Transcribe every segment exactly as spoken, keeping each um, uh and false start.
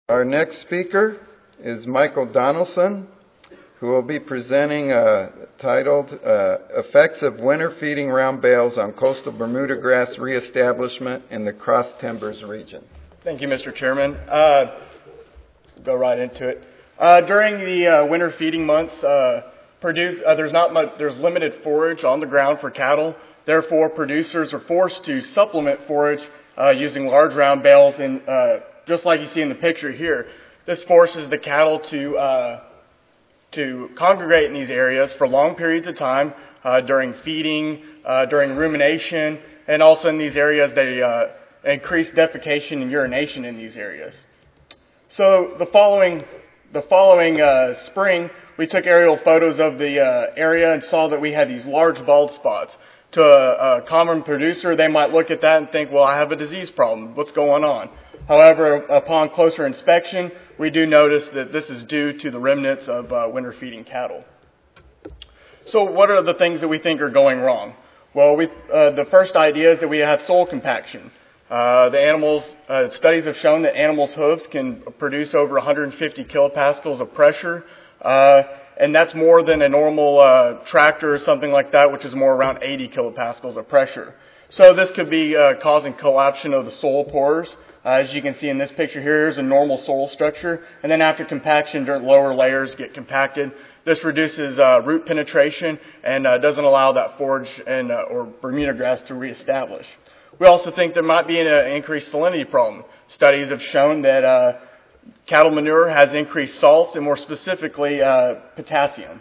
Our next speaker is Michael Donaldson, who will be presenting uh, titled uh, Effects of Winter Feeding Round Bales on Coastal Bermuda Grass Reestablishment in the Cross Timbers region. Thank you, Mister Chairman. Uh, go right into it. Uh, during the uh, winter feeding months, uh, produce, uh, there's not much, there's limited forage on the ground for cattle. Therefore, producers are forced to supplement forage uh, using large round bales, and uh, just like you see in the picture here, this forces the cattle to uh, to congregate in these areas for long periods of time uh, during feeding, uh, during rumination, and also in these areas they uh, increase defecation and urination in these areas. So the following the following uh, spring, we took aerial photos of the uh, area and saw that we had these large bald spots. To a, a common producer, they might look at that and think, well, I have a disease problem. What's going on? However, upon closer inspection, we do notice that this is due to the remnants of uh, winter feeding cattle. So what are the things that we think are going wrong? Well, we, uh, the first idea is that we have soil compaction. Uh, the animals, uh, studies have shown that animals' hooves can produce over one hundred fifty kilopascals of pressure, uh, and that's more than a normal uh, tractor or something like that, which is more around eighty kilopascals of pressure. So this could be uh, causing collapsion of the soil pores. Uh, as you can see in this picture here, here's a normal soil structure, and then after compaction, dirt lower layers get compacted. This reduces uh, root penetration and uh, doesn't allow that forage and uh, or Bermuda grass to reestablish. We also think there might be an uh, increased salinity problem. Studies have shown that uh, cattle manure has increased salts and more specifically uh, potassium.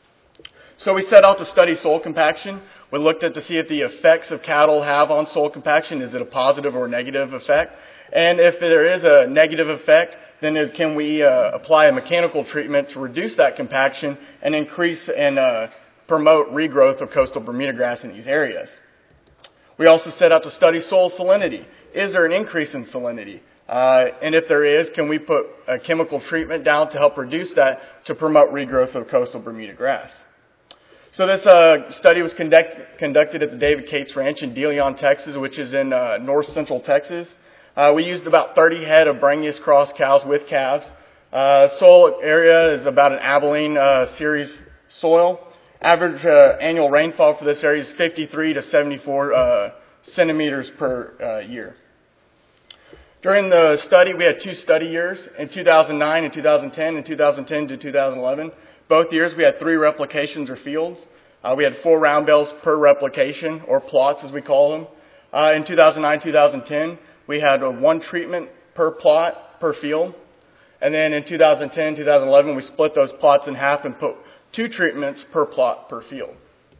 So we set out to study soil compaction. We looked at to see if the effects of cattle have on soil compaction. Is it a positive or negative effect? And if there is a negative effect, then is, can we uh, apply a mechanical treatment to reduce that compaction and increase and uh, promote regrowth of coastal Bermuda grass in these areas? We also set out to study soil salinity. Is there an increase in salinity? Uh, and if there is, can we put a chemical treatment down to help reduce that to promote regrowth of coastal Bermuda grass? So this uh, study was conduct, conducted at the David Cates Ranch in De Leon, Texas, which is in uh, north central Texas. Uh, we used about thirty head of Brangus cross cows with calves. Uh, soil area is about an Abilene uh, series soil. Average uh, annual rainfall for this area is fifty-three to seventy-four uh, centimeters per uh, year. During the study, we had two study years, in two thousand nine and two thousand ten, and two thousand ten to two thousand eleven. Both years we had three replications or fields. Uh, we had four round bales per replication, or plots as we call them. Uh, in two thousand nine, two thousand ten, we had uh, one treatment per plot, per field. And then in two thousand ten, two thousand eleven, we split those plots in half and put two treatments per plot, per field.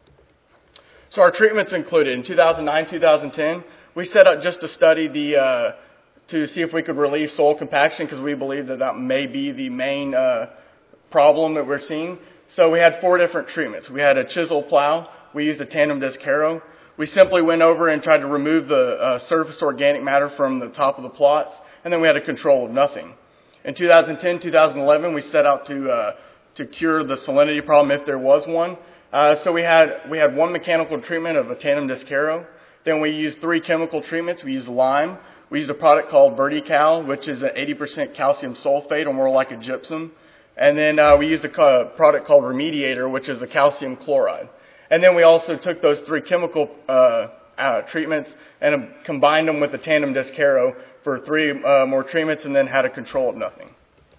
So our treatments included, in two thousand nine, two thousand ten, we set out just to study the, uh, to see if we could relieve soil compaction, because we believe that that may be the main uh, problem that we're seeing. So we had four different treatments. We had a chisel plow. We used a tandem disc harrow. We simply went over and tried to remove the uh, surface organic matter from the top of the plots, and then we had a control of nothing. In two thousand ten, two thousand eleven, we set out to uh, to cure the salinity problem if there was one. Uh, so we had we had one mechanical treatment of a tandem disc harrow. Then we used three chemical treatments. We used lime. We used a product called VertiCal, which is an eighty percent calcium sulfate, or more like a gypsum. And then uh, we used a co- product called Remediator, which is a calcium chloride. And then we also took those three chemical uh, uh, treatments and uh, combined them with the tandem disc harrow for three uh, more treatments, and then had a control of nothing.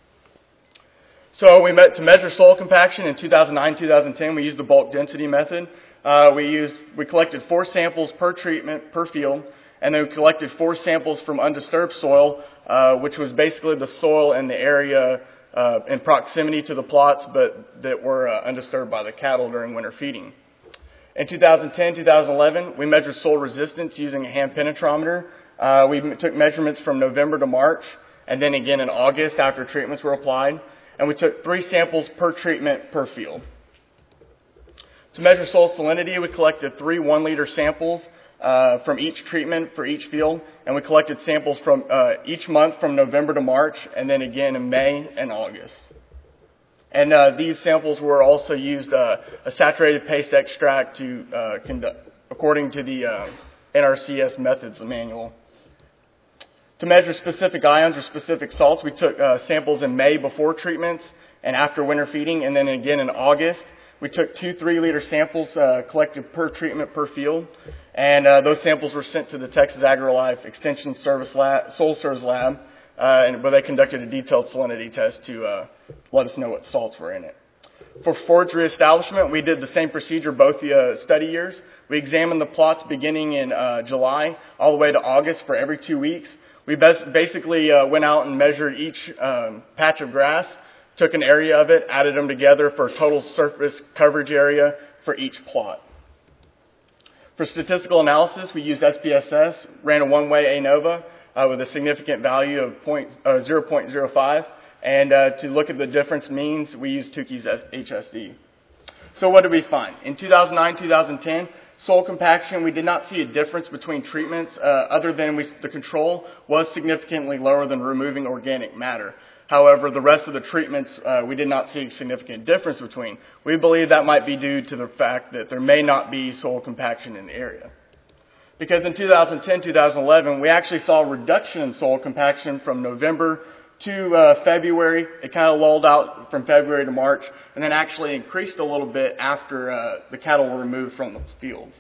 So we met to measure soil compaction in two thousand nine, two thousand ten. We used the bulk density method. Uh, we used we collected four samples per treatment per field, and then we collected four samples from undisturbed soil, uh, which was basically the soil in the area uh, in proximity to the plots, but that were uh, undisturbed by the cattle during winter feeding. In two thousand ten, two thousand eleven, we measured soil resistance using a hand penetrometer. Uh, we took measurements from November to March, and then again in August after treatments were applied. And we took three samples per treatment per field. To measure soil salinity, we collected three one-liter samples uh, from each treatment for each field, and we collected samples from uh, each month from November to March, and then again in May and August. And uh, these samples were also used uh, a saturated paste extract to uh, conduct, according to the uh, N R C S methods manual. To measure specific ions or specific salts, we took uh, samples in May before treatments and after winter feeding, and then again in August. We took two three-liter samples uh, collected per treatment per field, and uh, those samples were sent to the Texas AgriLife Extension Service Lab, Soil Service Lab, uh, and where they conducted a detailed salinity test to uh, let us know what salts were in it. For forage reestablishment, we did the same procedure both the uh, study years. We examined the plots beginning in uh, July all the way to August for every two weeks. We best basically uh, went out and measured each um, patch of grass, took an area of it, added them together for a total surface coverage area for each plot. For statistical analysis, we used S P S S, ran a one-way ANOVA uh, with a significant value of point, uh, zero point zero five, and uh, to look at the difference means, we used Tukey's H S D. So what did we find? In two thousand nine, two thousand ten, soil compaction, we did not see a difference between treatments uh, other than we, the control was significantly lower than removing organic matter. However, the rest of the treatments, uh, we did not see a significant difference between. We believe that might be due to the fact that there may not be soil compaction in the area. Because in two thousand ten, two thousand eleven, we actually saw a reduction in soil compaction from November to uh, February. It kind of lulled out from February to March, and then actually increased a little bit after uh, the cattle were removed from the fields.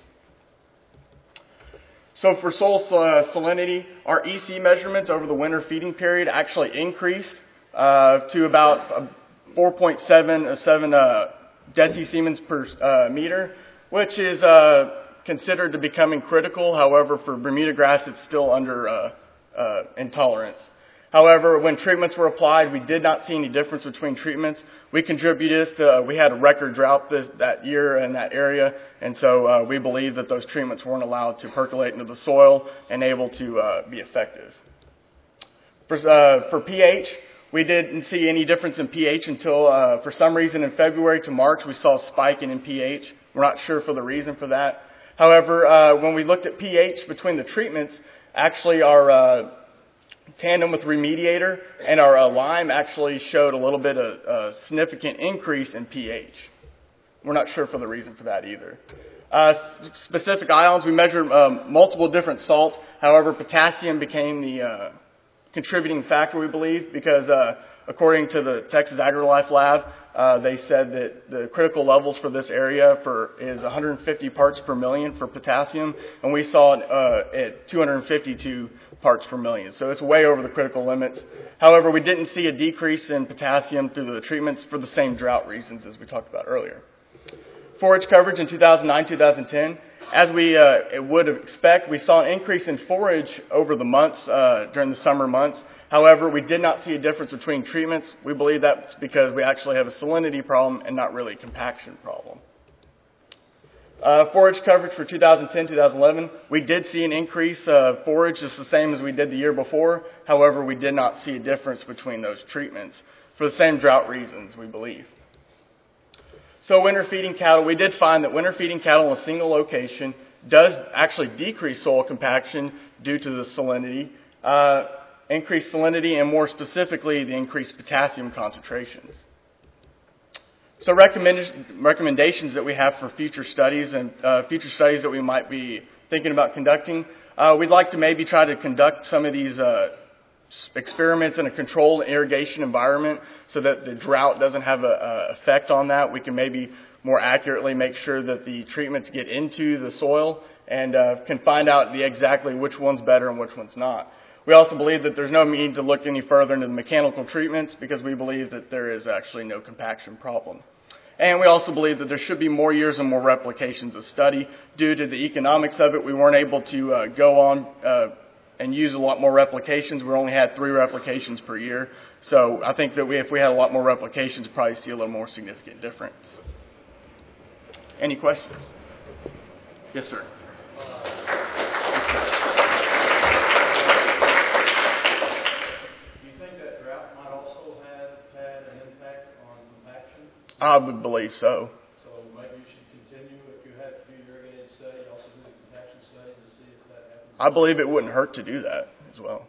So for soil uh, salinity, our E C measurements over the winter feeding period actually increased uh, to about uh, four point seven seven uh, decisiemens per uh, meter, which is uh, considered to becoming critical. However, for Bermuda grass, it's still under uh, uh, intolerance. However, when treatments were applied, we did not see any difference between treatments. We contributed to, uh, we had a record drought this, that year in that area, and so uh, we believe that those treatments weren't allowed to percolate into the soil and able to uh, be effective. For, uh, for pH, we didn't see any difference in pH until, uh, for some reason, in February to March, we saw a spike in pH. We're not sure for the reason for that. However, uh, when we looked at pH between the treatments, actually our uh, tandem with remediator and our uh, lime actually showed a little bit of uh, significant increase in pH. We're not sure for the reason for that either. Uh, specific ions, we measured um, multiple different salts. However, potassium became the uh, contributing factor, we believe, because uh, according to the Texas AgriLife Lab, uh, they said that the critical levels for this area for is one hundred fifty parts per million for potassium, and we saw it uh, at two hundred fifty-two parts per million. So it's way over the critical limits. However, we didn't see a decrease in potassium through the treatments for the same drought reasons as we talked about earlier. Forage coverage in two thousand nine, two thousand ten. As we uh, would expect, we saw an increase in forage over the months, uh, during the summer months. However, we did not see a difference between treatments. We believe that's because we actually have a salinity problem and not really a compaction problem. Uh, forage coverage for two thousand ten, two thousand eleven, we did see an increase of uh, forage just the same as we did the year before. However, we did not see a difference between those treatments for the same drought reasons, we believe. So winter feeding cattle, we did find that winter feeding cattle in a single location does actually decrease soil compaction due to the salinity, uh, increased salinity, and more specifically, the increased potassium concentrations. So recommend, recommendations that we have for future studies and uh, future studies that we might be thinking about conducting. Uh, we'd like to maybe try to conduct some of these uh, experiments in a controlled irrigation environment so that the drought doesn't have an effect on that. We can maybe more accurately make sure that the treatments get into the soil and uh, can find out the exactly which one's better and which one's not. We also believe that there's no need to look any further into the mechanical treatments because we believe that there is actually no compaction problem. And we also believe that there should be more years and more replications of study. Due to the economics of it, we weren't able to uh, go on uh, and use a lot more replications. We only had three replications per year. So I think that we, if we had a lot more replications, we'd probably see a little more significant difference. Any questions? Yes, sir. I would believe so. So maybe you should continue, if you have to do your irrigated study, also do the compaction study to see if that happens. I believe it wouldn't hurt to do that as well.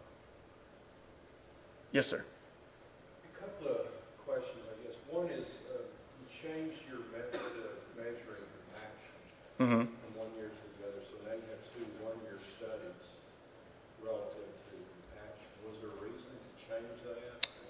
Yes, sir. A couple of questions, I guess. One is, uh, you changed your method of measuring compaction Mm-hmm. from one year to the other, so now you have two one-year studies relative to compaction.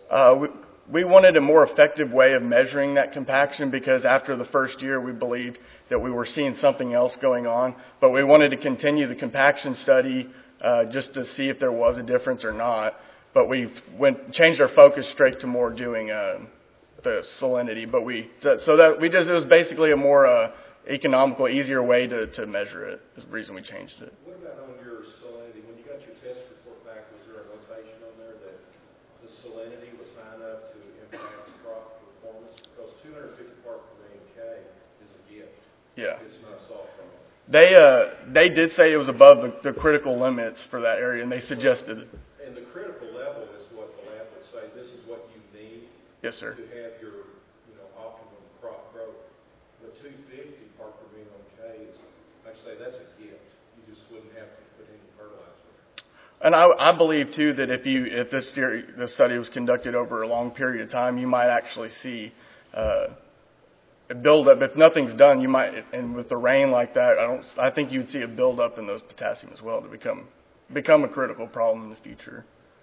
Uh, we, we wanted a more effective way of measuring that compaction because after the first year we believed that we were seeing something else going on, but we wanted to continue the compaction study uh, just to see if there was a difference or not. But we went changed our focus straight to more doing uh, the salinity. But we so that we just it was basically a more uh, economical, easier way to, to measure it. Is the reason we changed it. What about on your salinity? When you got your test report back, was there a notation on there that the salinity was high enough to impact crop performance? Because two hundred fifty part per million K is a gift. Yeah. It's not soft from it. They uh they did say it was above the, the critical limits for that area, and they suggested it. And the critical level is what the lab would say. This is what you need. Yes, sir. To have your, you know, optimum crop growth. The two fifty part per million K is, like I say, that's a gift. You just wouldn't have to put any fertilizer. And I, I believe too that if you if this theory, this study was conducted over a long period of time, you might actually see uh, a buildup. If nothing's done, you might, and with the rain like that, I don't. I think you'd see a buildup in those potassium as well to become become a critical problem in the future.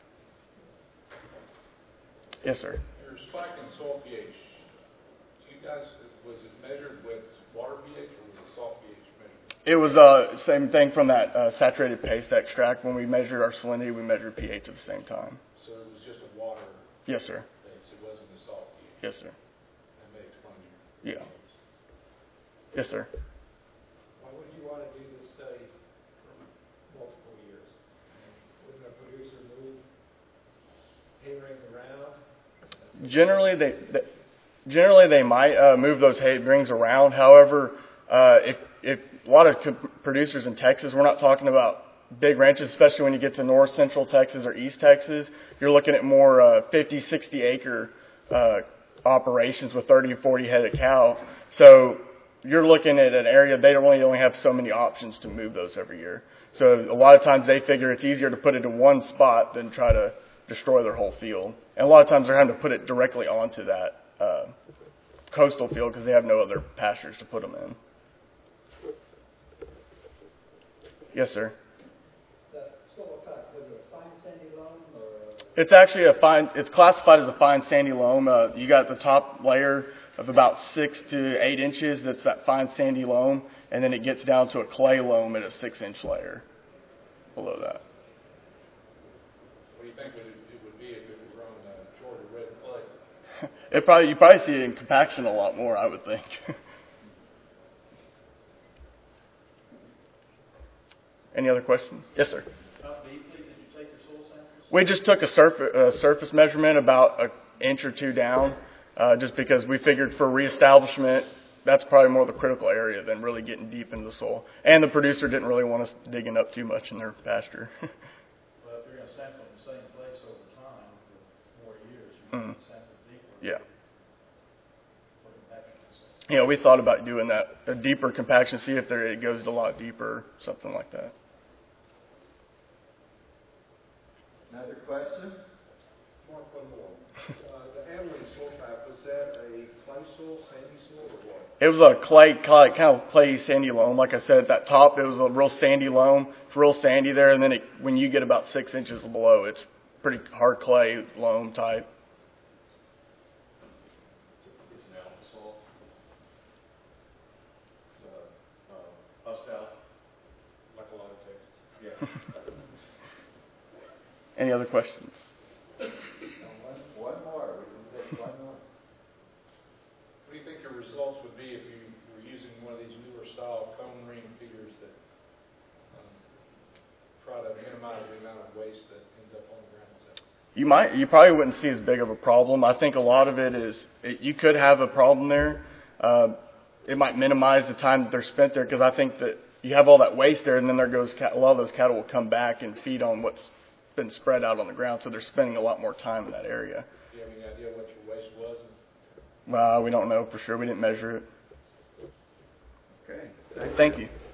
Yes, sir. Your spike in soil pH, do you guys, was it measured with water pH or was it salt pH measured? It was uh same thing from that uh, saturated paste extract. When we measured our salinity, we measured pH at the same time. So it was just a water Yes, sir. base, it wasn't a salt pH? Yes, sir. That may explain your Yeah. Yes, sir. Why would you want to do this study for multiple years? Wouldn't a producer move hay rings around? Generally, they, they generally they might uh, move those hay rings around. However, uh, if if a lot of co- producers in Texas, we're not talking about big ranches, especially when you get to north central Texas or east Texas. You're looking at more uh, fifty, sixty acre uh, operations with thirty or forty head of cow. So you're looking at an area they really only have so many options to move those every year. So a lot of times they figure it's easier to put it in one spot than try to destroy their whole field. And a lot of times they're having to put it directly onto that uh, coastal field because they have no other pastures to put them in. Yes, sir. The soil type, was it a fine sandy loam or? It's actually a fine, it's classified as a fine sandy loam. Uh, you got the top layer of about six to eight inches. That's that fine sandy loam. And then it gets down to a clay loam at a six inch layer below that. What do you think would it, it would be if it was grown uh, short of red clay? It probably, you probably see it in compaction a lot more, I would think. Any other questions? Yes, sir. How deeply did you take your soil samples? We just took a surface, uh, surface measurement about an inch or two down, uh, just because we figured for reestablishment, that's probably more the critical area than really getting deep into the soil. And the producer didn't really want us digging up too much in their pasture. Well, if you're going to sample the same place over time for more years, you're going to sample deeper. Yeah. For compaction. You know, we thought about doing that, a deeper compaction, see if there, it goes a lot deeper, something like that. Another question? Mark, one more. Uh, the Abilene soil type, was that a clay soil, sandy soil, or what? It was a clay, clay, kind of clay sandy loam. Like I said, at that top, it was a real sandy loam. It's real sandy there, and then it, when you get about six inches below, it's pretty hard clay loam type. It's an alpha salt. It's a uh, bust out, like a lot of Texas. Yeah. Any other questions? One, one more. We can take one more. What do you think your results would be if you were using one of these newer style cone ring feeders that um, try to minimize the amount of waste that ends up on the ground itself? You might, you probably wouldn't see as big of a problem. I think a lot of it is, it, you could have a problem there. Uh, it might minimize the time that they're spent there because I think that you have all that waste there, and then there goes a lot of those cattle will come back and feed on what's been spread out on the ground, so they're spending a lot more time in that area. Do you have any idea what your waste was? Well, we don't know for sure. We didn't measure it. Okay. Thank you.